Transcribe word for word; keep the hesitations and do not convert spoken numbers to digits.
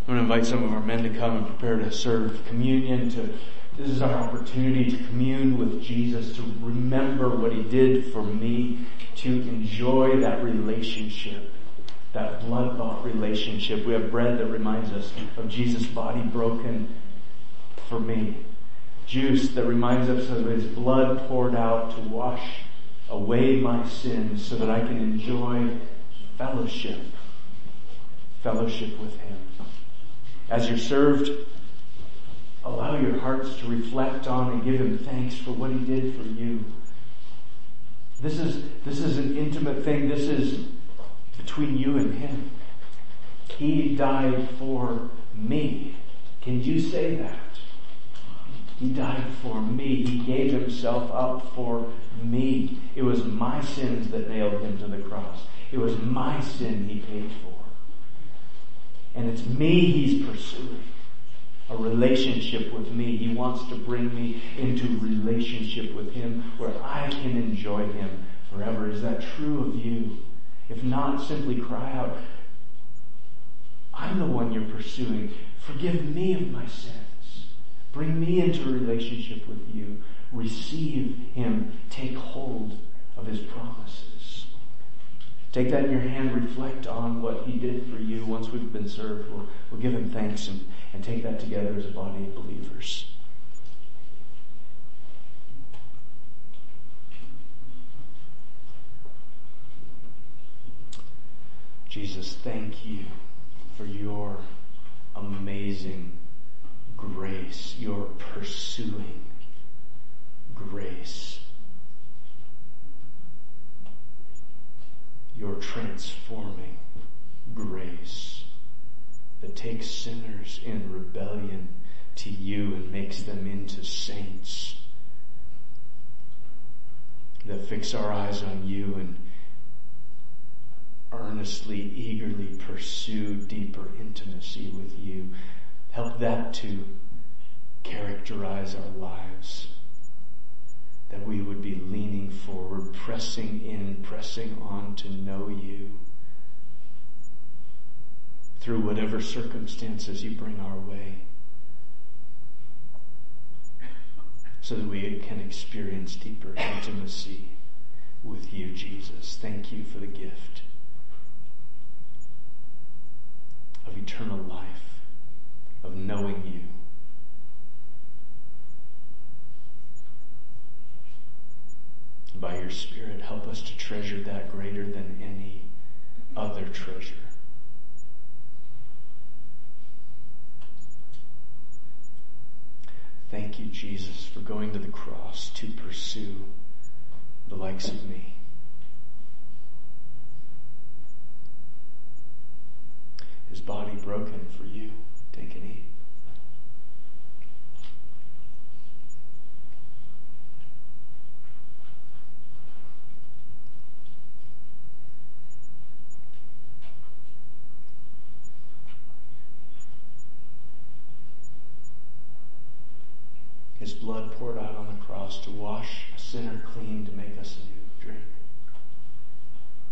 I'm going to invite some of our men to come and prepare to serve communion. To This is our opportunity to commune with Jesus, to remember what he did for me, to enjoy that relationship, that blood-bought relationship. We have bread that reminds us of Jesus' body broken for me. Juice that reminds us of his blood poured out to wash away my sins so that I can enjoy fellowship, fellowship with him. As you're served, allow your hearts to reflect on and give him thanks for what he did for you. This is, this is an intimate thing. This is between you and him. He died for me. Can you say that? He died for me. He gave himself up for me. It was my sins that nailed him to the cross. It was my sin he paid for. And it's me he's pursuing. A relationship with me. He wants to bring me into relationship with him where I can enjoy him forever. Is that true of you? If not, simply cry out, I'm the one you're pursuing. Forgive me of my sins. Bring me into a relationship with you. Receive him. Take hold of his promises. Take that in your hand. Reflect on what he did for you. Once we've been served, we'll, we'll give him thanks and, and take that together as a body of believers. Jesus, thank you for your amazing grace, your pursuing grace, your transforming grace that takes sinners in rebellion to you and makes them into saints, that fix our eyes on you and earnestly, eagerly pursue deeper intimacy with you. Help that to characterize our lives, that we would be leaning forward, pressing in, pressing on to know you through whatever circumstances you bring our way, so that we can experience deeper intimacy with you, Jesus. Thank you for the gift of eternal life, of knowing you. By your Spirit, help us to treasure that greater than any other treasure. Thank you, Jesus, for going to the cross to pursue the likes of me. His body broken for you. Take and eat. His blood poured out on the cross to wash a sinner clean, to make us a new drink.